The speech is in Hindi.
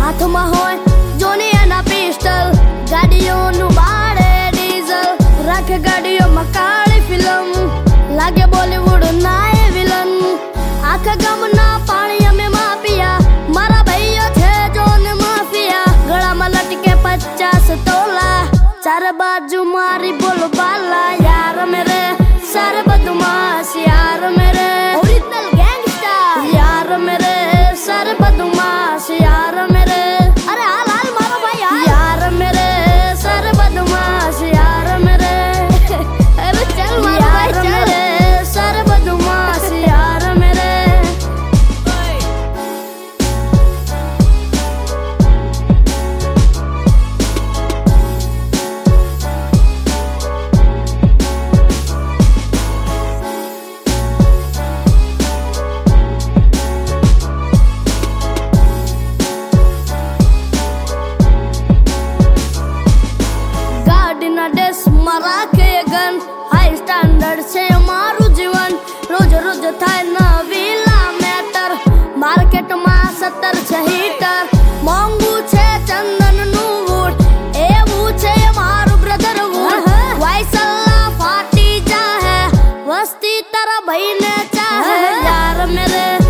हाथ में होय जोनी एना पिस्टल, गाड़ियों नु बाड़े डीजल, रखे गाड़ियों में काली फिल्म, लागे बॉलीवुड नाए विलन। आखा गम ना पानी में माफिया, मारा भैया थे जोन माफिया, गला में लटके 50 तोला, चार बाजू मारी बोलबाला। यार मेरे सारे बदमाश, यार मेरे ओरिजिनल गैंगस्टर, यार मेरे सारे बदमाश, यार मेरे अरे हाल हाल मारो भाई यार मेरे सारे बदमाश, यार मेरे अरे चल मारो भाई चल, मेरे सारे बदमाश, यार मेरे। मारा के गन हाई स्टैंडर्ड से मारू जीवन, रोज रोज थाय नवीला मैटर, मार्केट में 70 छे हीटर, मोंगू छे चंदन नु वूड, एवू छे मारू ब्रदर वूड, वाइसला फाटी जा है वस्ती तारा भाई ने चाहे। यार मेरे